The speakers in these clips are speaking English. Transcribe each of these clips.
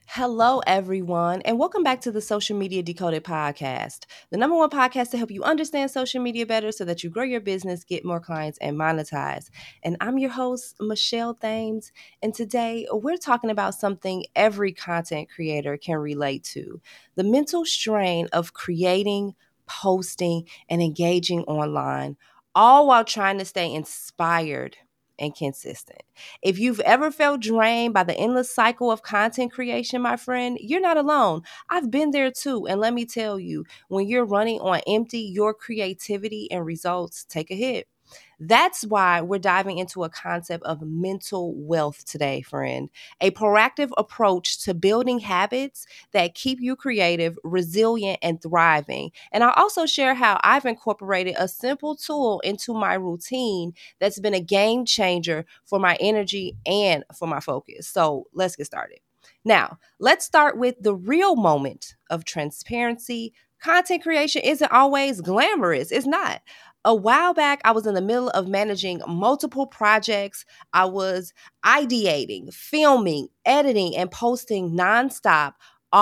Hello, everyone, and welcome back to the Social Media Decoded podcast, the number one podcast to help you understand social media better so that you grow your business, get more clients, and monetize. And I'm your host, Michelle Thames, and today we're talking about something every content creator can relate to: the mental strain of creating, posting, and engaging online, all while trying to stay inspired and consistent. If you've ever felt drained by the endless cycle of content creation, my friend, you're not alone. I've been there too. And let me tell you, when you're running on empty, your creativity and results take a hit. That's why we're diving into a concept of mental wealth today, friend. A proactive approach to building habits that keep you creative, resilient, and thriving. And I'll also share how I've incorporated a simple tool into my routine that's been a game changer for my energy and for my focus. So let's get started. Now, let's start with the real moment of transparency. Content creation isn't always glamorous. It's not. A while back, I was in the middle of managing multiple projects. I was ideating, filming, editing, and posting nonstop.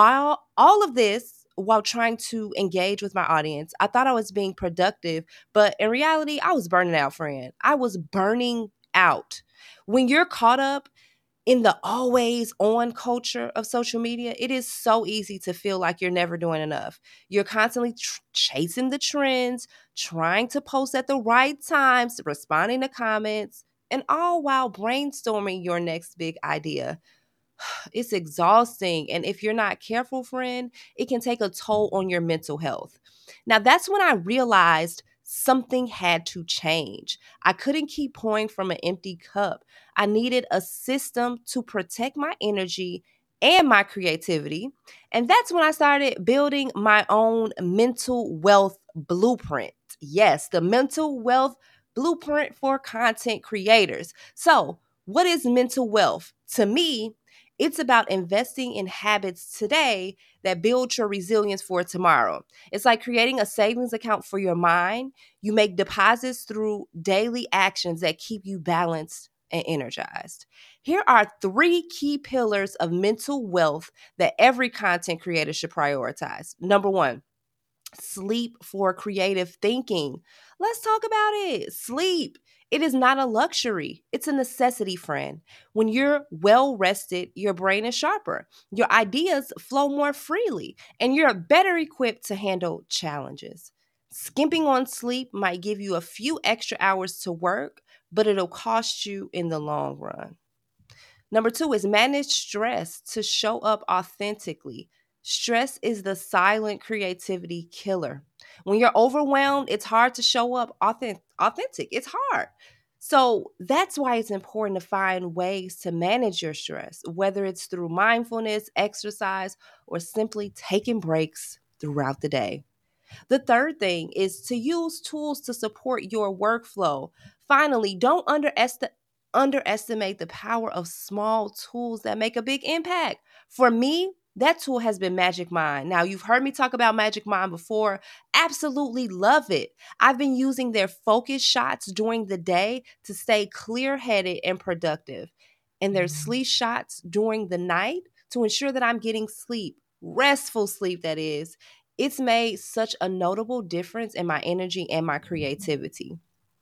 All of this while trying to engage with my audience. I thought I was being productive, but in reality, I was burning out, friend. I was burning out. When you're caught up in the always on culture of social media, it is so easy to feel like you're never doing enough. You're constantly chasing the trends, trying to post at the right times, responding to comments, and all while brainstorming your next big idea. It's exhausting. And if you're not careful, friend, it can take a toll on your mental health. Now, that's when I realized something had to change. I couldn't keep pouring from an empty cup. I needed a system to protect my energy and my creativity. And that's when I started building my own mental wealth blueprint. Yes, the mental wealth blueprint for content creators. So, what is mental wealth? To me, it's about investing in habits today that build your resilience for tomorrow. It's like creating a savings account for your mind. You make deposits through daily actions that keep you balanced and energized. Here are three key pillars of mental wealth that every content creator should prioritize. Number one, sleep for creative thinking. Let's talk about it. Sleep. It is not a luxury, it's a necessity, friend. When you're well rested, your brain is sharper, your ideas flow more freely, and you're better equipped to handle challenges. Skimping on sleep might give you a few extra hours to work, but it'll cost you in the long run. Number two is manage stress to show up authentically. Stress is the silent creativity killer. When you're overwhelmed, it's hard to show up authentic. It's hard. So that's why it's important to find ways to manage your stress, whether it's through mindfulness, exercise, or simply taking breaks throughout the day. The third thing is to use tools to support your workflow. Finally, don't underestimate the power of small tools that make a big impact. For me, that tool has been Magic Mind. Now, you've heard me talk about Magic Mind before. Absolutely love it. I've been using their focus shots during the day to stay clear headed and productive, and their sleep shots during the night to ensure that I'm getting sleep, restful sleep, that is. It's made such a notable difference in my energy and my creativity.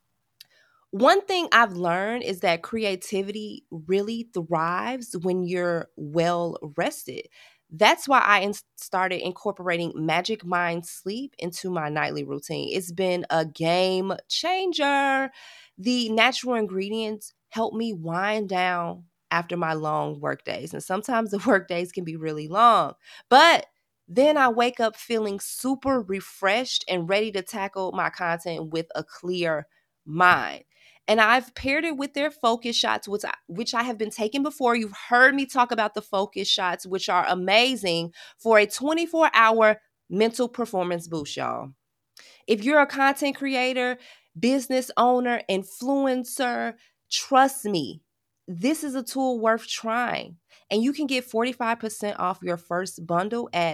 One thing I've learned is that creativity really thrives when you're well rested. That's why started incorporating Magic Mind sleep into my nightly routine. It's been a game changer. The natural ingredients help me wind down after my long work days. And sometimes the work days can be really long, but then I wake up feeling super refreshed and ready to tackle my content with a clear mind. And I've paired it with their focus shots, which I have been taking before. You've heard me talk about the focus shots, which are amazing for a 24-hour mental performance boost, y'all. If you're a content creator, business owner, influencer, trust me, this is a tool worth trying. And you can get 45% off your first bundle at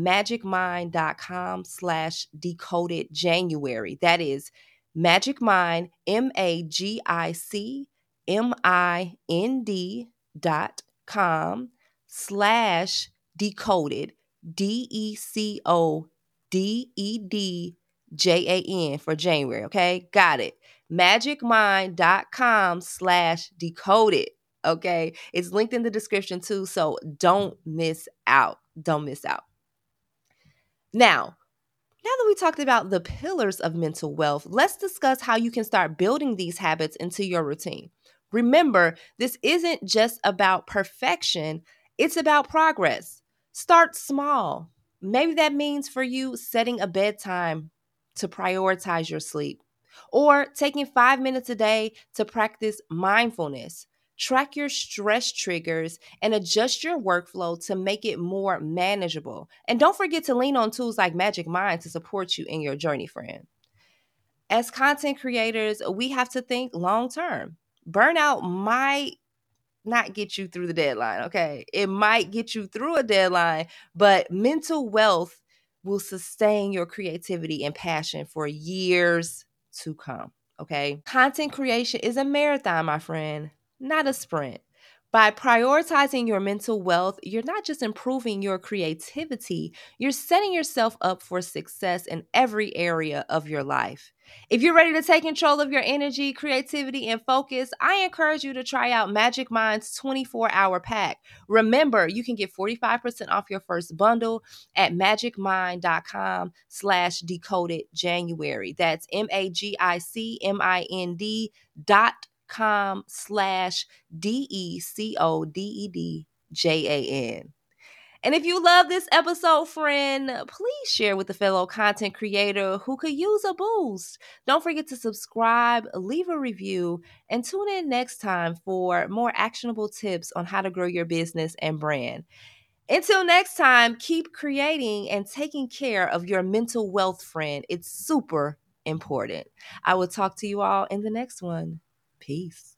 magicmind.com/decoded January. That is Magic Mind, MAGICMIND.com/ Decoded, DECODEDJAN for January, okay? Got it. magicmind.com/decoded, okay? It's linked in the description too, so don't miss out. Don't miss out. Now that we talked about the pillars of mental wealth, let's discuss how you can start building these habits into your routine. Remember, this isn't just about perfection, it's about progress. Start small. Maybe that means for you setting a bedtime to prioritize your sleep, or taking 5 minutes a day to practice mindfulness. Track your stress triggers and adjust your workflow to make it more manageable. And don't forget to lean on tools like Magic Mind to support you in your journey, friend. As content creators, we have to think long term. Burnout might not get you through the deadline, okay? It might get you through a deadline, but mental wealth will sustain your creativity and passion for years to come, okay? Content creation is a marathon, my friend, not a sprint. By prioritizing your mental wealth, you're not just improving your creativity, you're setting yourself up for success in every area of your life. If you're ready to take control of your energy, creativity, and focus, I encourage you to try out Magic Mind's 24-hour pack. Remember, you can get 45% off your first bundle at magicmind.com/decoded January. That's magicmind.com/DECODEDJAN. And if you love this episode, friend, please share with a fellow content creator who could use a boost. Don't forget to subscribe, leave a review, and tune in next time for more actionable tips on how to grow your business and brand. Until next time, keep creating and taking care of your mental wealth, friend. It's super important. I will talk to you all in the next one. Peace.